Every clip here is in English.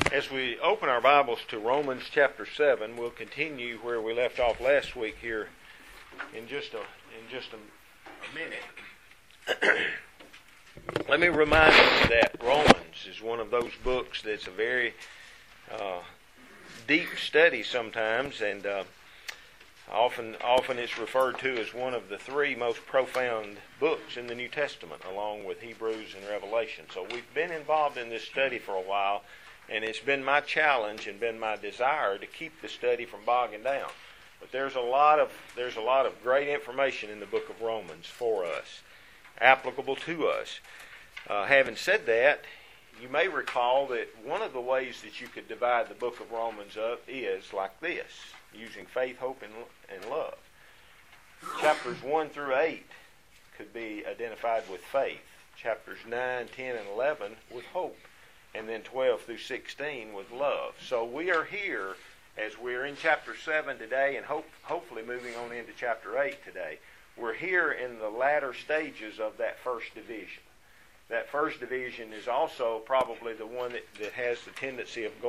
As we open our Bibles to Romans chapter 7, we'll continue where we left off last week here in just a minute. Let me remind you that Romans is one of those books that's a very deep study sometimes, and often it's referred to as one of the three most profound books in the New Testament, along with Hebrews and Revelation. So we've been involved in this study for a while, and it's been my challenge and been my desire to keep the study from bogging down. But there's a lot of great information in the book of Romans for us, applicable to us. Having said that, you may recall that one of the ways that you could divide the book of Romans up is like this, using faith, hope, and love. Chapters 1 through 8 could be identified with faith. Chapters 9, 10, and 11 with hope. And then 12 through 16 with love. So we are here as we're in chapter 7 today, and hopefully moving on into chapter 8 today. We're here in the latter stages of that first division. That first division is also probably the one that has the tendency of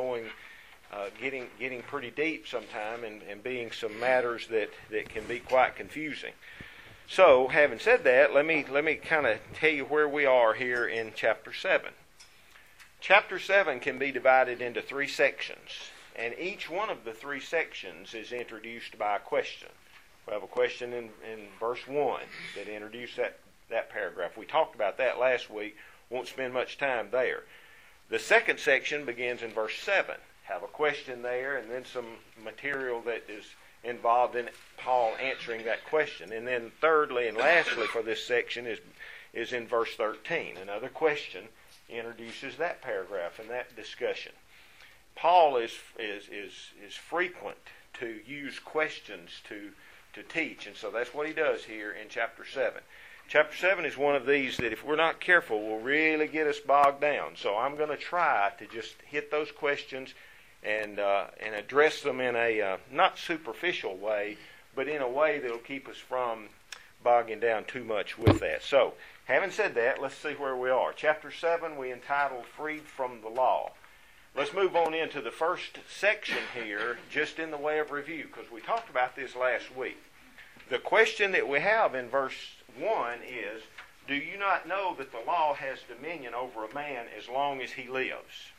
getting pretty deep sometime and being some matters that can be quite confusing. So, having said that, let me kind of tell you where we are here in chapter 7. Chapter 7 can be divided into three sections, and each one of the three sections is introduced by a question. We have a question in verse 1 that introduced that paragraph. We talked about that last week. Won't spend much time there. The second section begins in verse 7. Have a question there, and then some material that is involved in Paul answering that question. And then thirdly and lastly for this section is in verse 13. Another question introduces that paragraph and that discussion. Paul is frequent to use questions to teach, and so that's what he does here in chapter 7. Chapter 7 is one of these that if we're not careful will really get us bogged down. So I'm going to try to just hit those questions and address them in a not superficial way, but in a way that will keep us from bogging down too much with that. So, having said that, let's see where we are. Chapter 7 we entitled Freed from the Law. Let's move on into the first section here, just in the way of review, because we talked about this last week. The question that we have in verse 1 is, do you not know that the law has dominion over a man as long as he lives?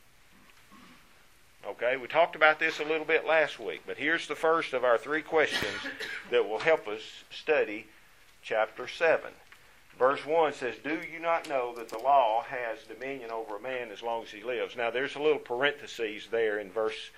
Okay, we talked about this a little bit last week, but here's the first of our three questions that will help us study chapter 7. Verse 1 says, do you not know that the law has dominion over a man as long as he lives? Now, there's a little parentheses there in verse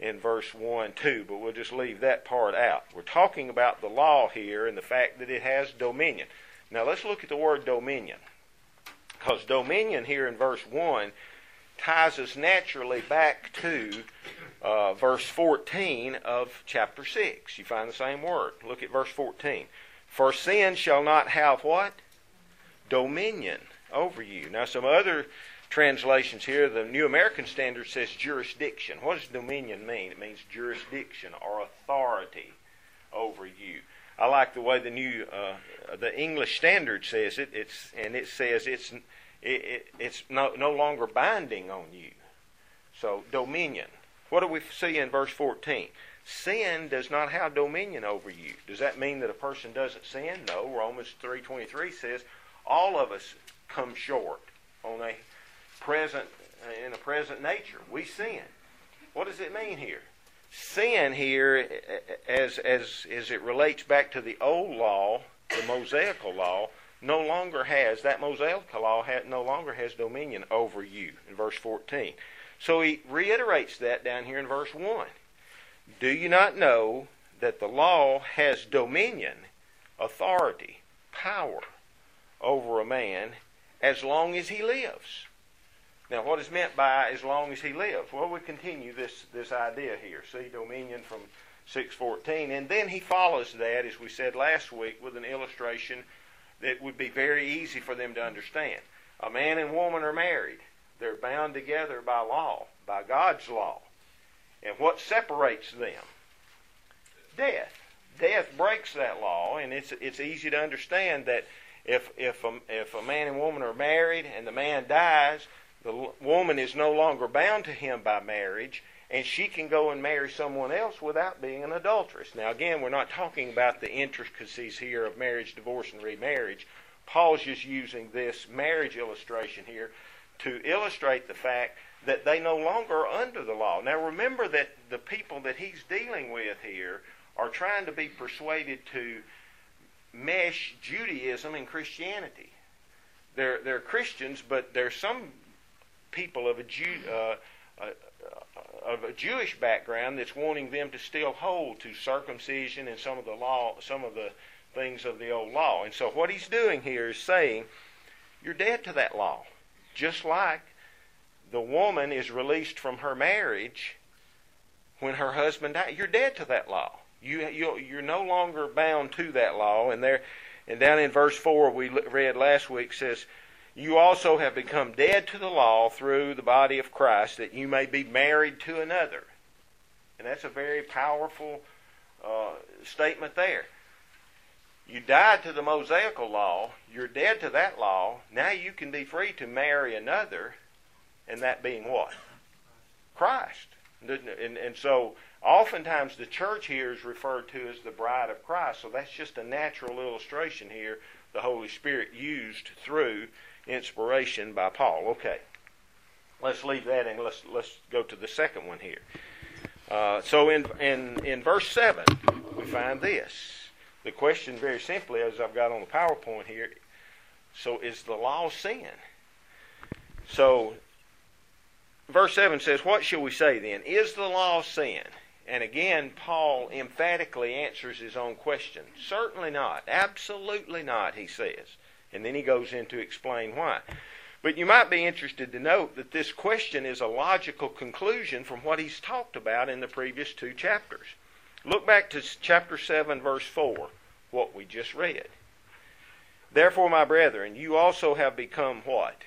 1 too, but we'll just leave that part out. We're talking about the law here and the fact that it has dominion. Now, let's look at the word dominion, because dominion here in verse 1 ties us naturally back to verse 14 of chapter 6. You find the same word. Look at verse 14. For sin shall not have what? Dominion over you. Now some other translations here, the New American Standard says jurisdiction. What does dominion mean? It means jurisdiction or authority over you. I like the way the English Standard says it. It says it's no longer binding on you. So dominion. What do we see in verse 14? Sin does not have dominion over you. Does that mean that a person doesn't sin? No. Romans 3:23 says all of us come short in a present nature. We sin. What does it mean here? Sin here, as it relates back to the old law, the Mosaical law, no longer has dominion over you in verse 14. So he reiterates that down here in verse 1. Do you not know that the law has dominion, authority, power over a man as long as he lives? Now, what is meant by as long as he lives? Well, we continue this idea here. See dominion from 6:14, and then he follows that, as we said last week, with an illustration that would be very easy for them to understand. A man and woman are married. They're bound together by law, by God's law. And what separates them? Death. Death breaks that law, and it's easy to understand that if a man and woman are married and the man dies, The woman is no longer bound to him by marriage, and she can go and marry someone else without being an adulteress. Now again, we're not talking about the intricacies here of marriage, divorce, and remarriage. Paul's just using this marriage illustration here to illustrate the fact that they no longer are under the law. Now remember that the people that he's dealing with here are trying to be persuaded to mesh Judaism and Christianity. They're Christians, but there's some people of a Jewish background that's wanting them to still hold to circumcision and some of the things of the old law. And so what he's doing here is saying, you're dead to that law. Just like the woman is released from her marriage when her husband died. You're dead to that law. You're no longer bound to that law. And down in verse 4 we read last week says, you also have become dead to the law through the body of Christ, that you may be married to another. And that's a very powerful statement there. You died to the Mosaical law. You're dead to that law. Now you can be free to marry another, and that being what? Christ. And so oftentimes the church here is referred to as the bride of Christ. So that's just a natural illustration here the Holy Spirit used through inspiration by Paul. Okay, let's leave that and let's go to the second one here. So in verse 7 we find this. The question very simply, as I've got on the PowerPoint here, so is the law sin? So verse 7 says, what shall we say then? Is the law sin? And again, Paul emphatically answers his own question. Certainly not. Absolutely not, he says. And then he goes in to explain why. But you might be interested to note that this question is a logical conclusion from what he's talked about in the previous two chapters. Look back to chapter 7, verse 4, what we just read. Therefore, my brethren, you also have become what?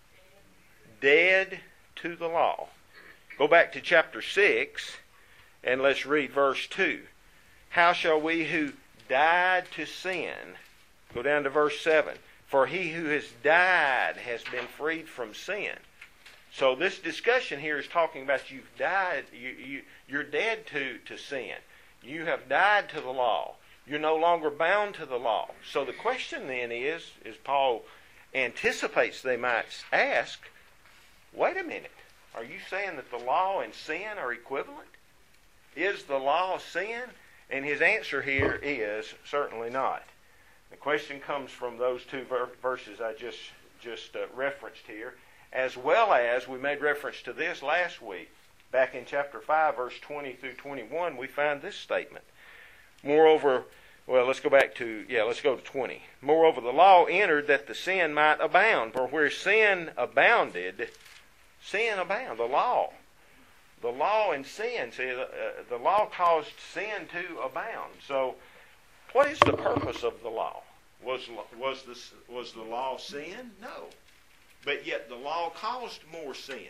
Dead to the law. Go back to chapter 6, and let's read verse 2. How shall we who died to sin, go down to verse 7, for he who has died has been freed from sin. So this discussion here is talking about you've died, you're dead to sin. You have died to the law. You're no longer bound to the law. So the question then is, as Paul anticipates they might ask, wait a minute, are you saying that the law and sin are equivalent? Is the law sin? And his answer here is certainly not. The question comes from those two verses I just referenced here, as well as we made reference to this last week. Back in chapter 5, verse 20 through 21, we find this statement. Moreover, well, let's go to 20. Moreover, the law entered that the sin might abound. For where sin abounded, sin abound. The law and sin. See, the law caused sin to abound. So, what is the purpose of the law? Was the law sin? No. But yet the law caused more sin.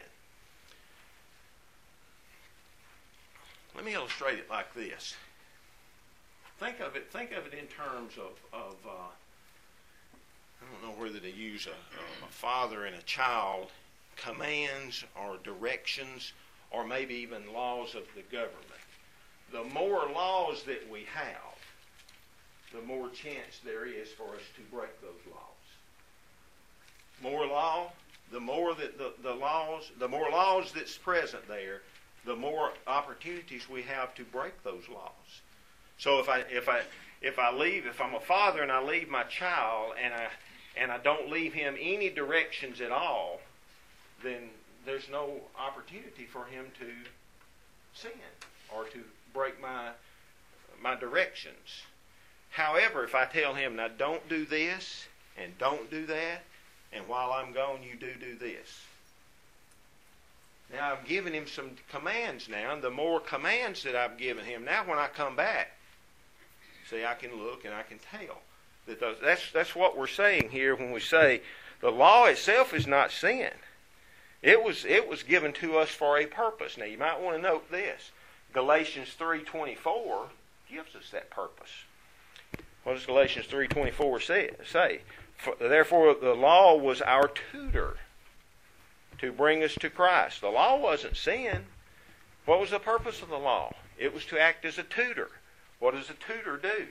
Let me illustrate it like this. Think of it in terms of I don't know whether to use a father and a child, commands or directions, or maybe even laws of the government. The more laws that we have, the more chance there is for us to break those laws. More law, the more that the more laws that's present there, the more opportunities we have to break those laws. So if I'm a father and I leave my child and I don't leave him any directions at all, then there's no opportunity for him to sin or to break my directions. However, if I tell him, now don't do this and don't do that, and while I'm gone you do this. Now I've given him some commands now, and the more commands that I've given him, now when I come back, see, I can look and I can tell. That's what we're saying here when we say the law itself is not sin. It was given to us for a purpose. Now you might want to note this. Galatians 3:24 gives us that purpose. What does Galatians 3:24 say? Therefore the law was our tutor to bring us to Christ. The law wasn't sin. What was the purpose of the law? It was to act as a tutor. What does a tutor do?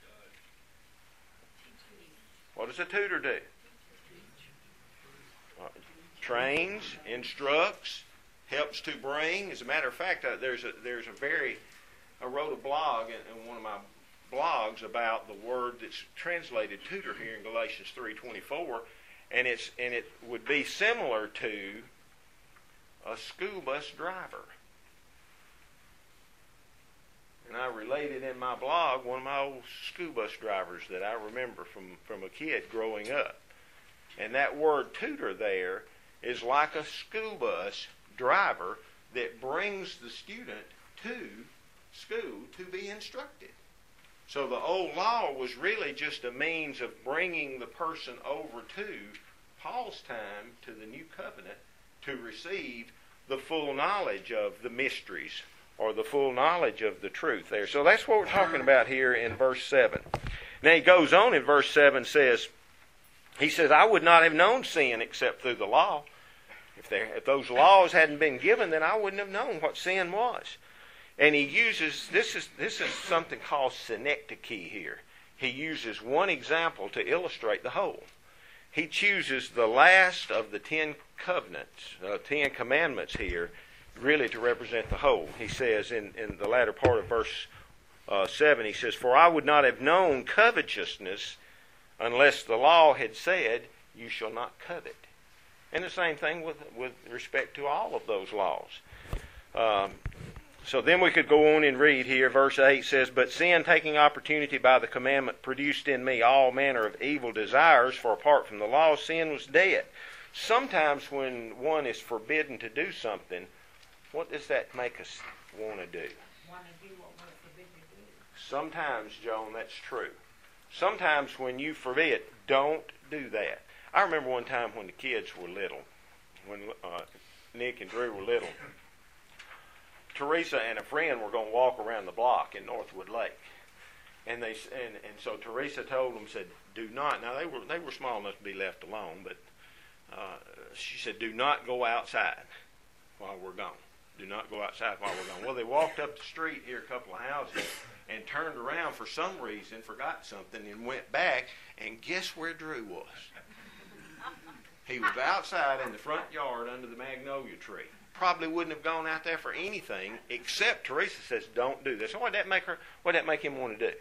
What does a tutor do? Trains, instructs, helps to bring. As a matter of fact, I wrote a blog in one of my blogs about the word that's translated tutor here in Galatians 3:24, and it would be similar to a school bus driver. And I related in my blog one of my old school bus drivers that I remember from a kid growing up. And that word tutor there is like a school bus driver that brings the student to school to be instructed. So the old law was really just a means of bringing the person over to Paul's time, to the new covenant, to receive the full knowledge of the mysteries or the full knowledge of the truth there. So that's what we're talking about here in verse 7. Now he goes on in verse 7, he says, I would not have known sin except through the law. If those laws hadn't been given, then I wouldn't have known what sin was. And he uses, this is something called synecdoche here. He uses one example to illustrate the whole. He chooses the last of the Ten Commandments here, really to represent the whole. He says in the latter part of verse 7, he says, For I would not have known covetousness unless the law had said, You shall not covet. And the same thing with respect to all of those laws. So then we could go on and read here. Verse 8 says, But sin, taking opportunity by the commandment, produced in me all manner of evil desires, for apart from the law, sin was dead. Sometimes when one is forbidden to do something, what does that make us want to do? Want to do what we're forbidden to do. Sometimes, Joan, that's true. Sometimes when you forbid, don't do that. I remember one time when the kids were little, when Nick and Drew were little, Teresa and a friend were going to walk around the block in Northwood Lake. And so Teresa told them, said, do not. Now, they were small enough to be left alone, but she said, do not go outside while we're gone. Do not go outside while we're gone. Well, they walked up the street here, a couple of houses, and turned around for some reason, forgot something, and went back, and guess where Drew was? He was outside in the front yard under the magnolia tree. Probably wouldn't have gone out there for anything, except Teresa says, don't do this. So what did that make him want to do?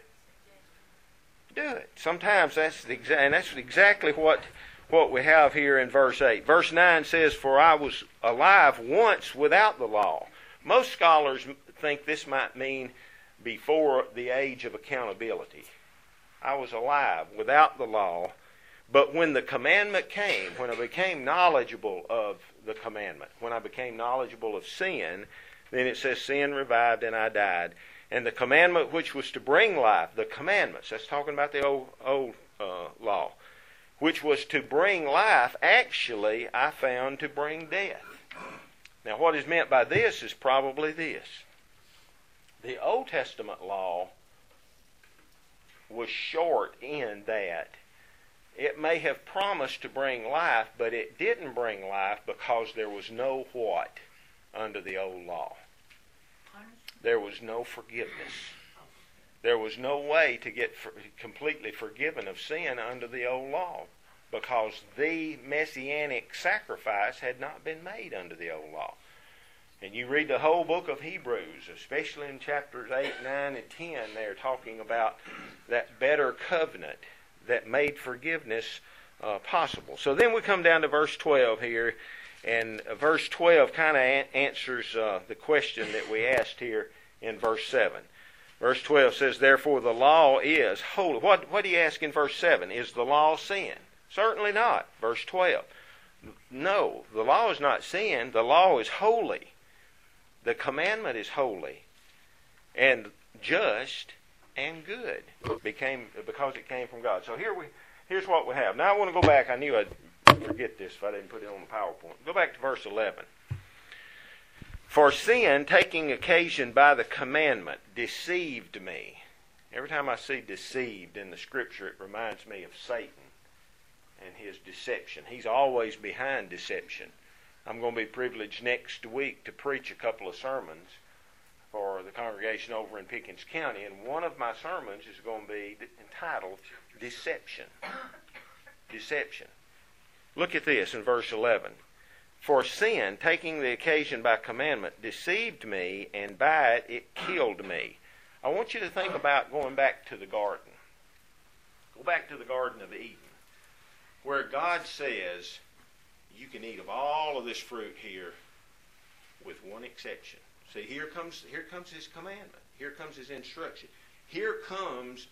Do it. Sometimes that's exactly what we have here in verse 8. Verse 9 says, For I was alive once without the law. Most scholars think this might mean before the age of accountability. I was alive without the law, but when the commandment came, when I became knowledgeable of the commandment, when I became knowledgeable of sin, then it says sin revived and I died. And the commandment which was to bring life, the commandments, that's talking about the old law, which was to bring life, actually I found to bring death. Now what is meant by this is probably this. The Old Testament law was short in that it may have promised to bring life, but it didn't bring life because there was no what under the old law? There was no forgiveness. There was no way to get completely forgiven of sin under the old law because the messianic sacrifice had not been made under the old law. And you read the whole book of Hebrews, especially in chapters 8, 9, and 10, they're talking about that better covenant that made forgiveness possible. So then we come down to verse 12 here, and verse 12 kind of answers the question that we asked here in verse 7. Verse 12 says, Therefore the law is holy. What do you ask in verse 7? Is the law sin? Certainly not. Verse 12. No, the law is not sin. The law is holy. The commandment is holy and just and good because it came from God. So here's what we have. Now I want to go back. I knew I'd forget this if I didn't put it on the PowerPoint. Go back to verse 11. For sin, taking occasion by the commandment, deceived me. Every time I see deceived in the Scripture, it reminds me of Satan and his deception. He's always behind deception. I'm going to be privileged next week to preach a couple of sermons for the congregation over in Pickens County, and one of my sermons is going to be entitled Deception. Deception. Look at this in verse 11. For sin, taking the occasion by commandment, deceived me, and by it killed me. I want you to think about going back to the garden. Go back to the Garden of Eden, where God says, you can eat of all of this fruit here with one exception. See, here comes His commandment. Here comes His instruction. Here comes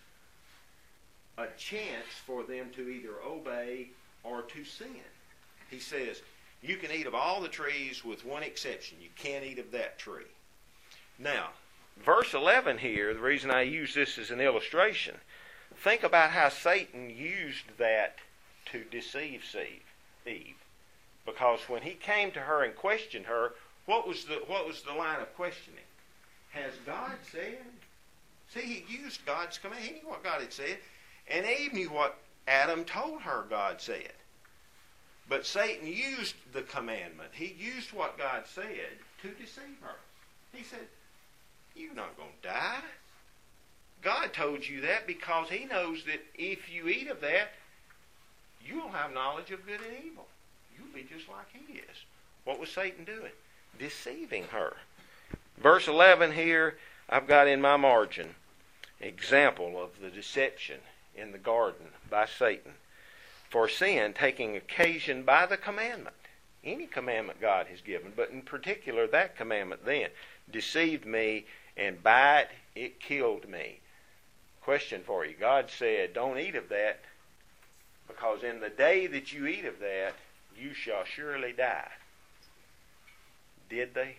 a chance for them to either obey or to sin. He says, you can eat of all the trees with one exception. You can't eat of that tree. Now, verse 11 here, the reason I use this as an illustration, think about how Satan used that to deceive Eve. Because when he came to her and questioned her, what was the line of questioning? Has God said? See, he used God's command. He knew what God had said. And Eve knew what Adam told her God said. But Satan used the commandment. He used what God said to deceive her. He said, you're not going to die. God told you that because He knows that if you eat of that, you'll have knowledge of good and evil. You'll be just like He is. What was Satan doing? Deceiving her. Verse 11 here, I've got in my margin, example of the deception in the garden by Satan. For sin, taking occasion by the commandment, any commandment God has given, but in particular that commandment then, deceived me, and by it killed me. Question for you. God said, don't eat of that, because in the day that you eat of that, you shall surely die. Did they?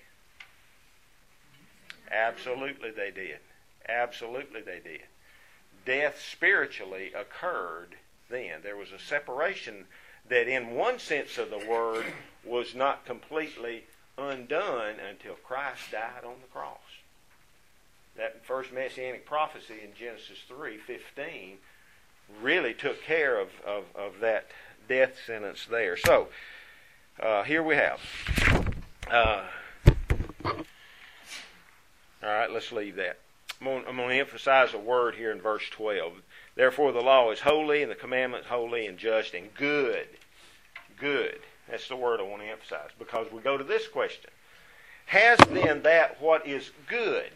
Absolutely they did. Absolutely they did. Death spiritually occurred then. There was a separation that in one sense of the word was not completely undone until Christ died on the cross. That first messianic prophecy in Genesis 3:15 really took care of that death sentence there. So, here we have. All right, let's leave that. I'm going to emphasize a word here in verse 12. Therefore the law is holy, and the commandment holy and just and good. Good. That's the word I want to emphasize, because we go to this question. Has then that what is good?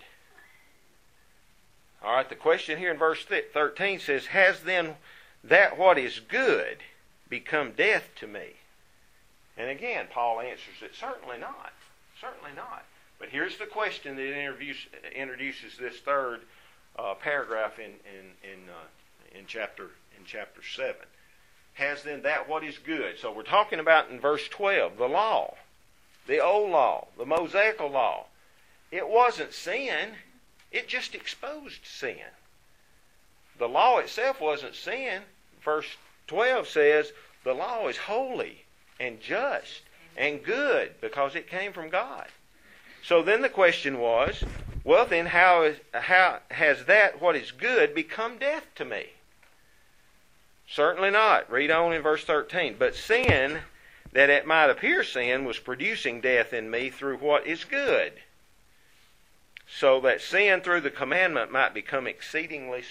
All right, the question here in verse 13 says, has then that what is good become death to me? And again, Paul answers it, certainly not. Certainly not. But here's the question that introduces this third paragraph in chapter 7. Has then that what is good? So we're talking about in verse 12, the law, the old law, the Mosaical law. It wasn't sin. It just exposed sin. The law itself wasn't sin. Verse 12 says the law is holy and just and good because it came from God. So then the question was, well then how has that what is good become death to me? Certainly not. Read on in verse 13. But sin, that it might appear sin, was producing death in me through what is good, so that sin through the commandment might become exceedingly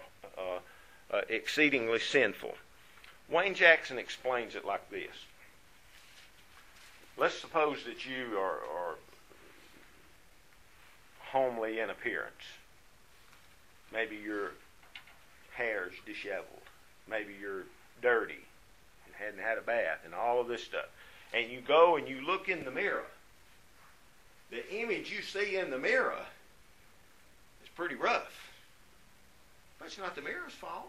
sinful. Wayne Jackson explains it like this. Let's suppose that you are homely in appearance. Maybe your hair's disheveled. Maybe you're dirty and hadn't had a bath and all of this stuff. And you go and you look in the mirror. The image you see in the mirror is pretty rough. But it's not the mirror's fault.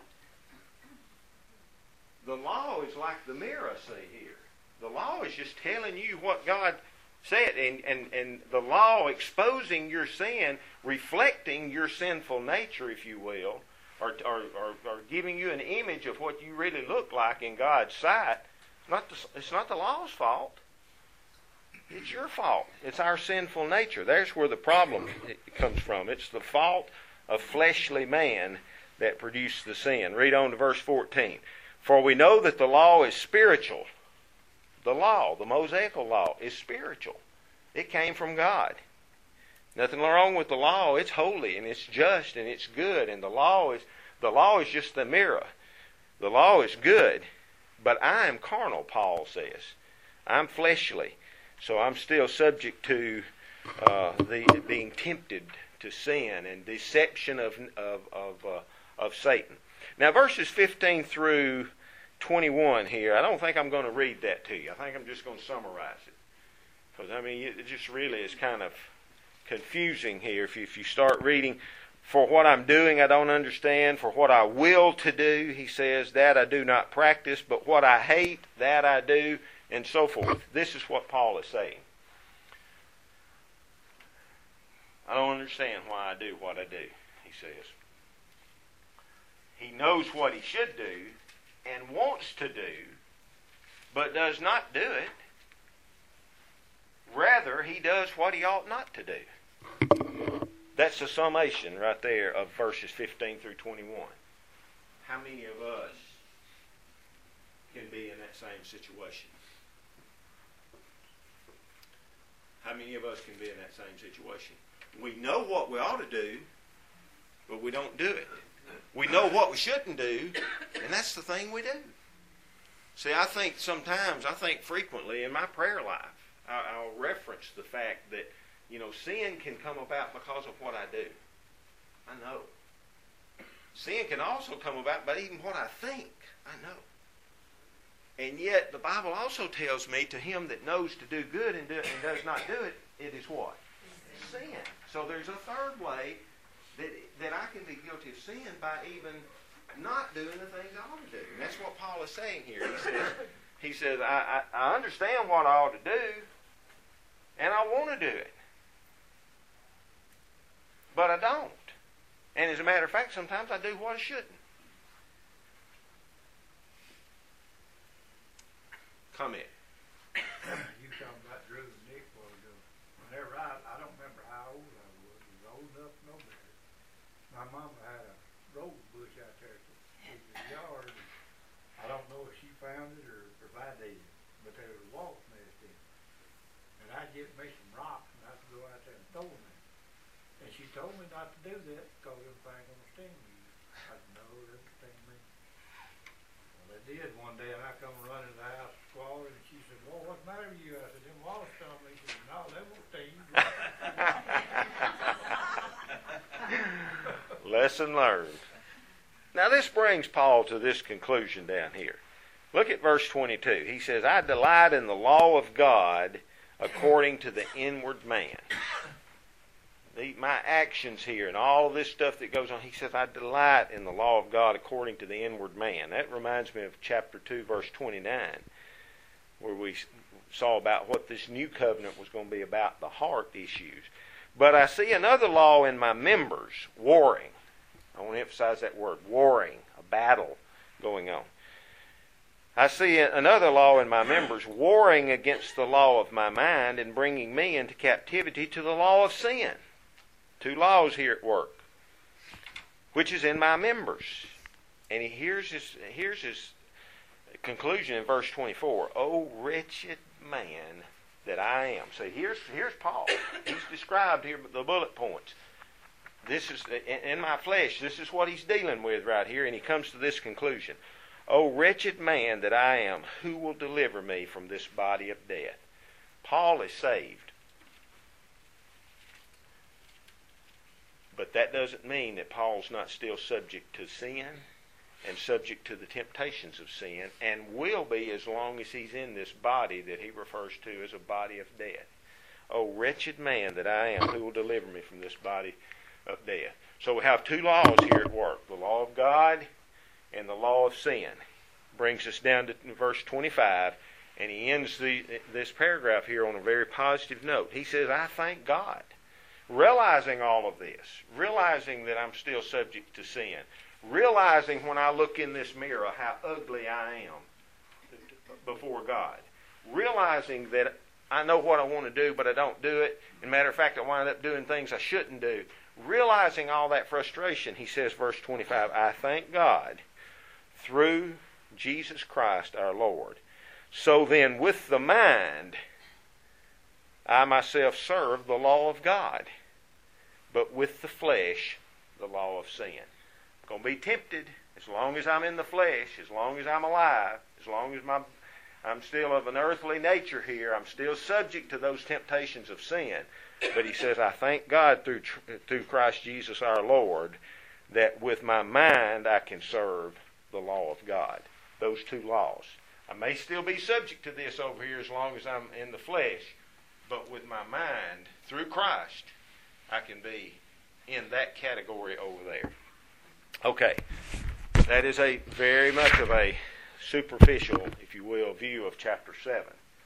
The law is like the mirror, see here. The law is just telling you what God said, and the law exposing your sin, reflecting your sinful nature, if you will, or giving you an image of what you really look like in God's sight. It's not the law's fault. It's your fault. It's our sinful nature. There's where the problem comes from. It's the fault of fleshly man that produced the sin. Read on to verse 14. For we know that the law is spiritual. The law, the Mosaical law, is spiritual. It came from God. Nothing wrong with the law. It's holy and it's just and it's good. And the law is just the mirror. The law is good, but I am carnal, Paul says. I'm fleshly, so I'm still subject to the being tempted to sin and deception of Satan. Now, verses 15 through 21 here, I don't think I'm going to read that to you. I think I'm just going to summarize it. Because, it just really is kind of confusing here. If you start reading, for what I'm doing I don't understand, for what I will to do, he says, that I do not practice, but what I hate, that I do, and so forth. This is what Paul is saying. I don't understand why I do what I do, he says. He knows what he should do and wants to do, but does not do it. Rather, he does what he ought not to do. That's the summation right there of verses 15 through 21. How many of us can be in that same situation? How many of us can be in that same situation? We know what we ought to do, but we don't do it. We know what we shouldn't do, and that's the thing we do. See, I think frequently in my prayer life, I'll reference the fact that, sin can come about because of what I do. I know. Sin can also come about by even what I think. I know. And yet, the Bible also tells me, to him that knows to do good and does not do it, it is what? Sin. So there's a third way that I can be guilty of sin by even not doing the things I ought to do. And that's what Paul is saying here. He says, I understand what I ought to do, and I want to do it. But I don't. And as a matter of fact, sometimes I do what I shouldn't. Comment. You talking about Drew and Nick while ago. Whenever I don't remember how old I was. I was old enough to know better. My mama had a rose bush out there in the yard. I don't know if she found it or if I did, but there was a wasp nest in it. And I'd get me some rocks and I'd go out there and throw them in. And she told me not to do that because them things gonna sting me. I said, no, they don't sting me. Well, they did one day, and I come running to the house squalling, and she said, well, what's the matter with you? I said, them wasps stung me. She said, no, they won't sting you. Lesson learned. Now this brings Paul to this conclusion down here. Look at verse 22. He says, I delight in the law of God according to the inward man. My actions here and all of this stuff that goes on, he says, I delight in the law of God according to the inward man. That reminds me of chapter 2, verse 29, where we saw about what this new covenant was going to be about, the heart issues. But I see another law in my members, warring. I want to emphasize that word, warring, a battle going on. I see another law in my members, warring against the law of my mind and bringing me into captivity to the law of sin. Two laws here at work, which is in my members. And here's his conclusion in verse 24. Oh, wretched man that I am. So here's Paul. He's described here the bullet points. This is in my flesh. This is what he's dealing with right here. And he comes to this conclusion. Oh, wretched man that I am, who will deliver me from this body of death? Paul is saved. But that doesn't mean that Paul's not still subject to sin and subject to the temptations of sin, and will be as long as he's in this body that he refers to as a body of death. Oh, wretched man that I am, who will deliver me from this body of death? So we have two laws here at work, the law of God and the law of sin. Brings us down to verse 25, and he ends this paragraph here on a very positive note. He says, I thank God. Realizing all of this, realizing that I'm still subject to sin, realizing when I look in this mirror how ugly I am before God, realizing that I know what I want to do, but I don't do it. As a matter of fact, I wind up doing things I shouldn't do. Realizing all that frustration, he says, verse 25, I thank God through Jesus Christ our Lord. So then with the mind, I myself serve the law of God, but with the flesh, the law of sin. I'm going to be tempted as long as I'm in the flesh, as long as I'm alive, as long as I'm still of an earthly nature here. I'm still subject to those temptations of sin. But he says, I thank God through Christ Jesus our Lord that with my mind I can serve the law of God. Those two laws. I may still be subject to this over here as long as I'm in the flesh, but with my mind, through Christ, I can be in that category over there. Okay, that is a very much of a superficial, if you will, view of chapter 7.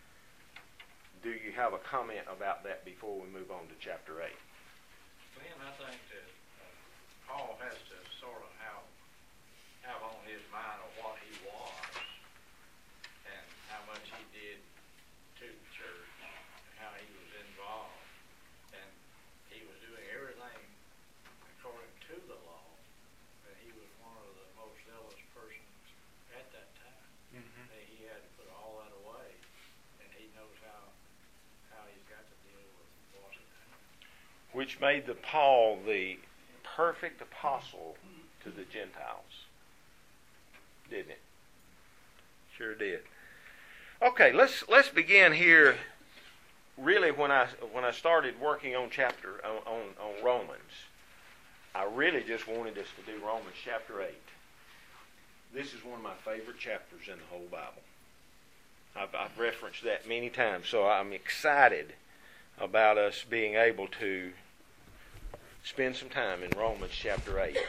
Do you have a comment about that before we move on to chapter 8? Ben, I think that Paul has to sort of have on his mind of what he was and how much he did to the church and how he was involved. And he was doing everything according to the law. And he was one of the most zealous persons at that time. Mm-hmm. And he had to put all that away. And he knows how he's got to deal with what's at hand. Which made Paul the perfect apostle to the Gentiles. Didn't it? Sure did. Okay, let's begin here. Really, when I started working on on Romans, I really just wanted us to do Romans chapter 8. This is one of my favorite chapters in the whole Bible. I've referenced that many times, so I'm excited about us being able to spend some time in Romans chapter 8.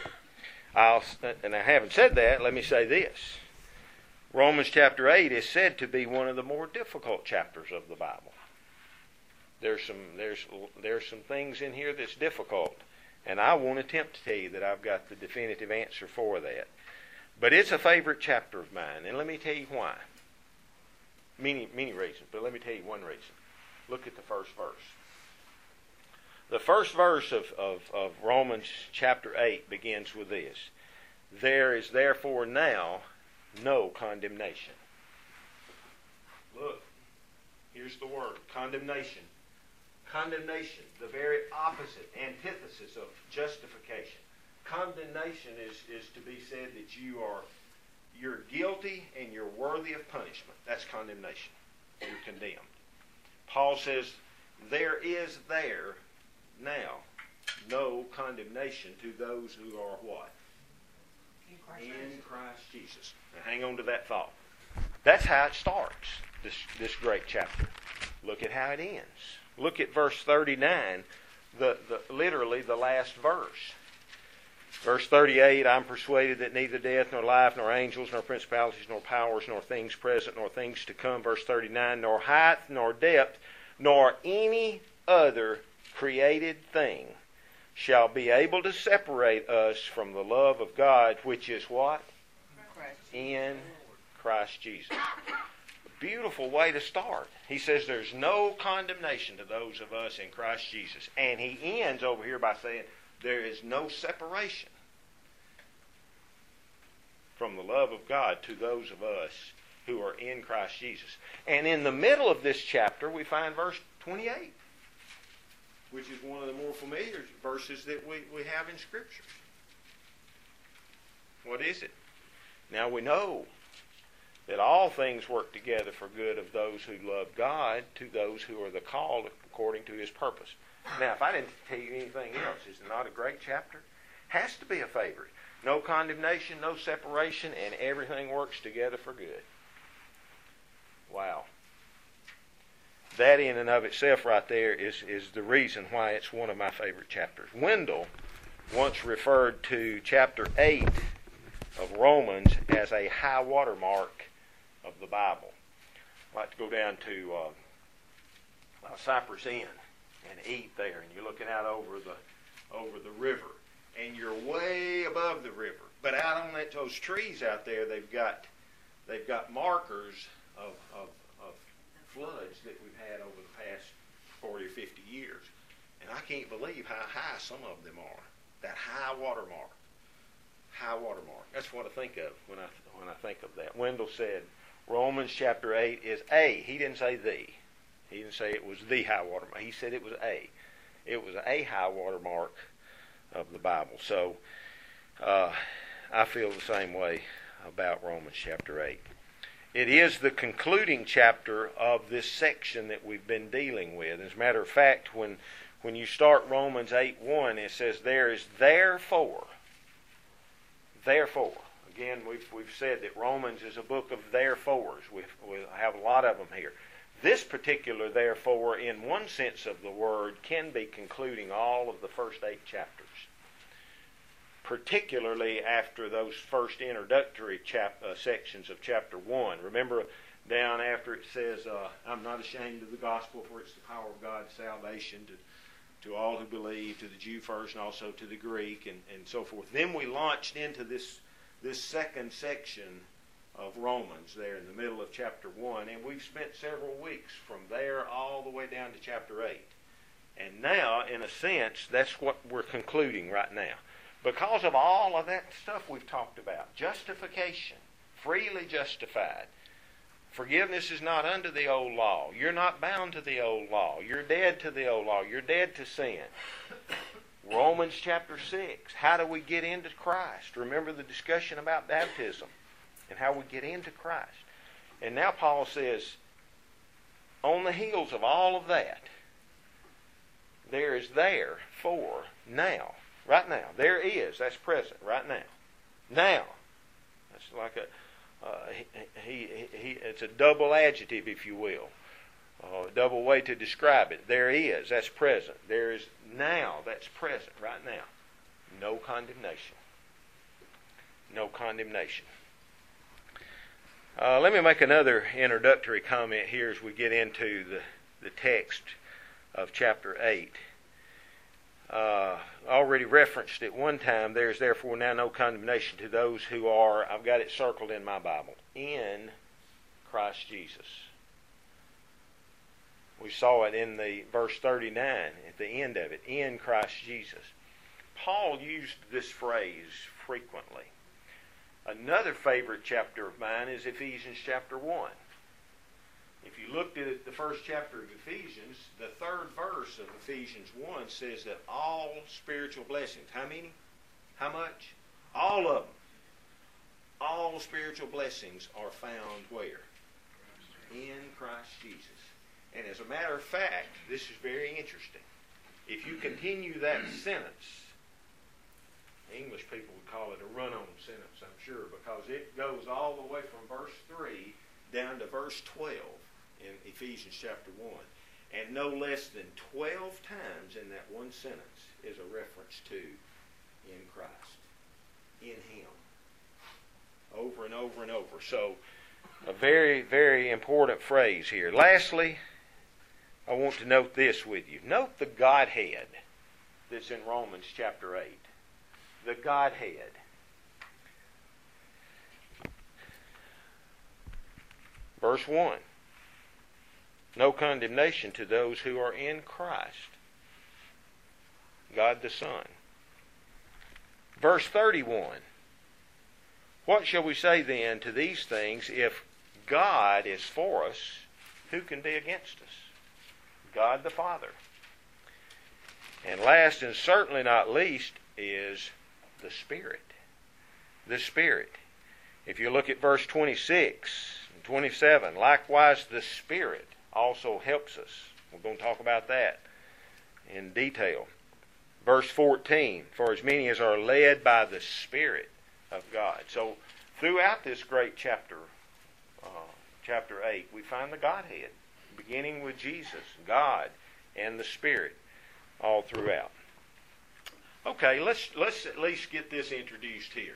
And I haven't said that, let me say this. Romans chapter 8 is said to be one of the more difficult chapters of the Bible. There's some things in here that's difficult, and I won't attempt to tell you that I've got the definitive answer for that. But it's a favorite chapter of mine, and let me tell you why. Many reasons, but let me tell you one reason. Look at the first verse. The first verse of Romans chapter 8 begins with this. There is therefore now no condemnation. Look, here's the word, condemnation. Condemnation, the very opposite, antithesis of justification. Condemnation is to be said that you're guilty and you're worthy of punishment. That's condemnation. You're condemned. Paul says, there is there now no condemnation to those who are what? In Christ Jesus. Now hang on to that thought. That's how it starts, this great chapter. Look at how it ends. Look at verse 39, literally the last verse. Verse 38, I'm persuaded that neither death, nor life, nor angels, nor principalities, nor powers, nor things present, nor things to come. Verse 39, nor height, nor depth, nor any other created thing shall be able to separate us from the love of God, which is what? In Christ Jesus. A beautiful way to start. He says there's no condemnation to those of us in Christ Jesus. And he ends over here by saying there is no separation from the love of God to those of us who are in Christ Jesus. And in the middle of this chapter, we find verse 28, which is one of the more familiar verses that we have in Scripture. What is it? Now we know that all things work together for good of those who love God, to those who are the called according to His purpose. Now, if I didn't tell you anything else, is it not a great chapter? Has to be a favorite. No condemnation, no separation, and everything works together for good. Wow. That in and of itself right there is the reason why it's one of my favorite chapters. Wendell once referred to chapter 8 of Romans as a high water mark of the Bible. I like to go down to Cypress Inn and eat there, and you're looking out over the river, and you're way above the river. But out on those trees out there, they've got markers of floods that we've had over the past 40 or 50 years, and I can't believe how high some of them are. That high water mark. High water mark. That's what I think of when I think of that. Wendell said, Romans chapter 8 is a. He didn't say the. He didn't say it was the high water mark. He said it was a. It was a high water mark of the Bible. So I feel the same way about Romans chapter 8. It is the concluding chapter of this section that we've been dealing with. As a matter of fact, when you start Romans 8:1, it says there is therefore. Again, we've said that Romans is a book of therefores. We have a lot of them here. This particular therefore, in one sense of the word, can be concluding all of the first 8 chapters. Particularly after those first introductory sections of chapter 1. Remember down after it says, I'm not ashamed of the gospel, for it's the power of God's salvation to all who believe, to the Jew first and also to the Greek, and so forth. Then we launched into this second section of Romans there in the middle of chapter 1, and we've spent several weeks from there all the way down to chapter 8. And now, in a sense, that's what we're concluding right now. Because of all of that stuff we've talked about, justification, freely justified. Forgiveness is not under the old law. You're not bound to the old law. You're dead to the old law. You're dead to sin. Romans chapter 6, how do we get into Christ? Remember the discussion about baptism and how we get into Christ. And now Paul says, on the heels of all of that, there is therefore now. Right now. There is. That's present. Right now. Now. That's like it's a double adjective, if you will. A double way to describe it. There is. That's present. There is now. That's present. Right now. No condemnation. No condemnation. Let me make another introductory comment here as we get into the text of chapter 8. Already referenced at one time, there is therefore now no condemnation to those who are, I've got it circled in my Bible, in Christ Jesus. We saw it in the verse 39 at the end of it, in Christ Jesus. Paul used this phrase frequently. Another favorite chapter of mine is Ephesians chapter 1. If you looked at it, the first chapter of Ephesians, the third verse of Ephesians 1 says that all spiritual blessings, how many? How much? All of them. All spiritual blessings are found where? In Christ Jesus. And as a matter of fact, this is very interesting. If you continue that sentence, English people would call it a run-on sentence, I'm sure, because it goes all the way from verse 3 down to verse 12 in Ephesians chapter 1. And no less than 12 times in that one sentence is a reference to in Christ, in Him. Over and over and over. So, a very, very important phrase here. Lastly, I want to note this with you. Note the Godhead that's in Romans chapter 8. The Godhead. Verse 1. No condemnation to those who are in Christ. God the Son. Verse 31. What shall we say then to these things? If God is for us, who can be against us? God the Father. And last and certainly not least is the Spirit. The Spirit. If you look at verse 26 and 27, likewise the Spirit also helps us. We're going to talk about that in detail. Verse 14, for as many as are led by the Spirit of God. So throughout this great chapter 8, we find the Godhead, beginning with Jesus, God, and the Spirit all throughout. Okay, let's at least get this introduced here.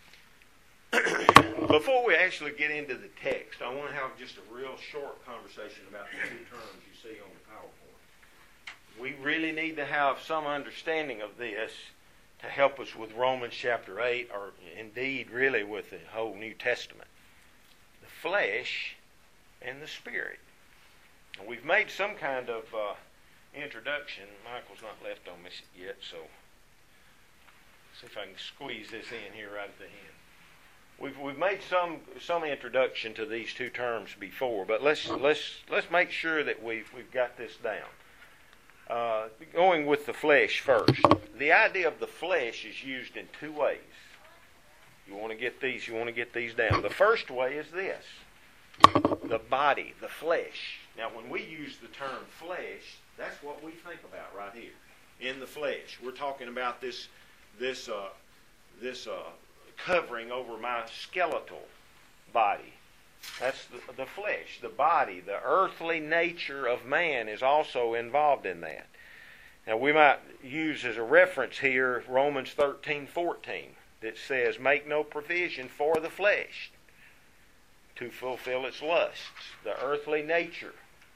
Before we actually get into the text, I want to have just a real short conversation about the two terms you see on the PowerPoint. We really need to have some understanding of this to help us with Romans chapter 8, or indeed really with the whole New Testament. The flesh and the Spirit. And we've made some kind of introduction. Michael's not left on me yet, so see if I can squeeze this in here right at the end. we've made some introduction to these two terms before, but let's make sure that we've got this down. Going with the flesh first. The idea of the flesh is used in two ways. You want to get these down. The first way is this: the body, the flesh. Now, when we use the term flesh, that's what we think about right here. In the flesh, we're talking about this covering over my skeletal body. That's the flesh, the body, the earthly nature of man is also involved in that. Now, we might use as a reference here Romans 13:14 that says, "Make no provision for the flesh to fulfill its lusts," the earthly nature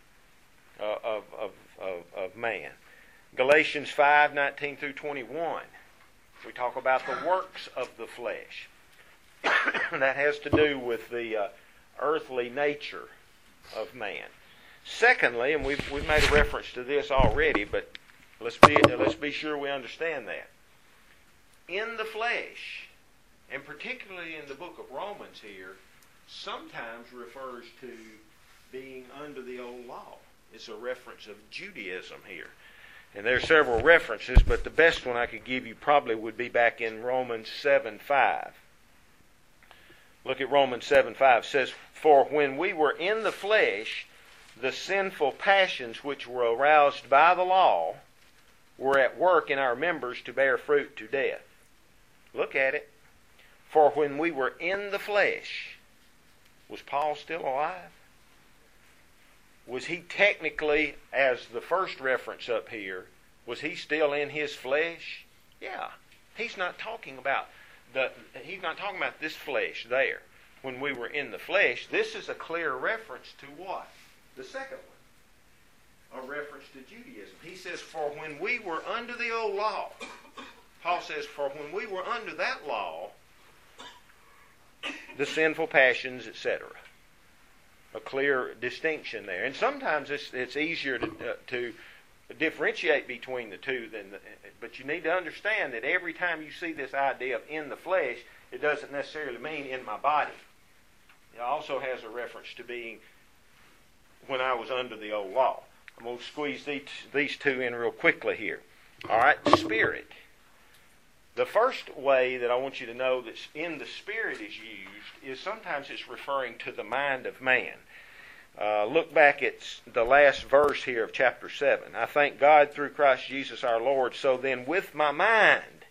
of man. Galatians 5:19 through 21. We talk about the works of the flesh. That has to do with the earthly nature of man. Secondly, and we've made a reference to this already, but let's be sure we understand that. In the flesh, and particularly in the book of Romans here, sometimes refers to being under the old law. It's a reference of Judaism here. And there are several references, but the best one I could give you probably would be back in Romans 7:5. Look at Romans 7:5. It says, "For when we were in the flesh, the sinful passions which were aroused by the law were at work in our members to bear fruit to death." Look at it. For when we were in the flesh, was Paul still alive? Was he technically, as the first reference up here, was he still in his flesh? Yeah. He's not talking about this flesh there. When we were in the flesh, this is a clear reference to what? The second one. A reference to Judaism. He says, "For when we were under the old law," Paul says, "For when we were under that law, the sinful passions, etc." A clear distinction there. And sometimes it's easier to differentiate between the two but you need to understand that every time you see this idea of in the flesh, it doesn't necessarily mean in my body. It also has a reference to being when I was under the old law. I'm going to squeeze these two in real quickly here. All right, spirit. The first way that I want you to know that in the spirit is used is sometimes it's referring to the mind of man. Look back at the last verse here of chapter 7. "I thank God through Christ Jesus our Lord. So then with my mind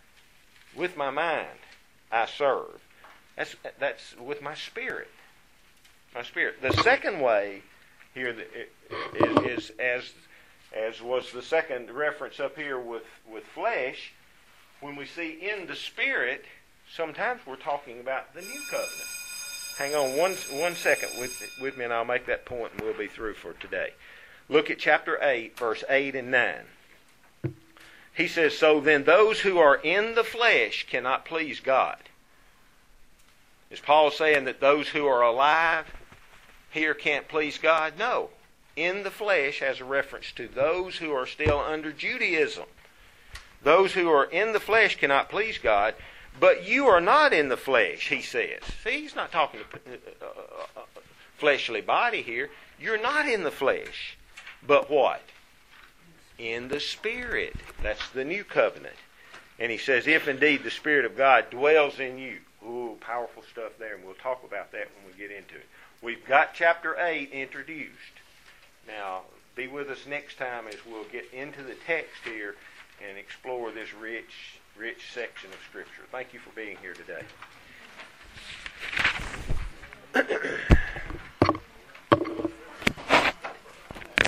I serve." That's with my spirit. My spirit. The second way here is as was the second reference up here with flesh. When we see in the Spirit, sometimes we're talking about the new covenant. Hang on one second with me and I'll make that point and we'll be through for today. Look at chapter 8, verse 8 and 9. He says, "So then those who are in the flesh cannot please God." Is Paul saying that those who are alive here can't please God? No. In the flesh has a reference to those who are still under Judaism. Those who are in the flesh cannot please God, but you are not in the flesh, he says. See, he's not talking to fleshly body here. You're not in the flesh. But what? In the Spirit. That's the new covenant. And he says, "If indeed the Spirit of God dwells in you." Ooh, powerful stuff there, and we'll talk about that when we get into it. We've got chapter 8 introduced. Now, be with us next time as we'll get into the text here and explore this rich section of Scripture. Thank you for being here today.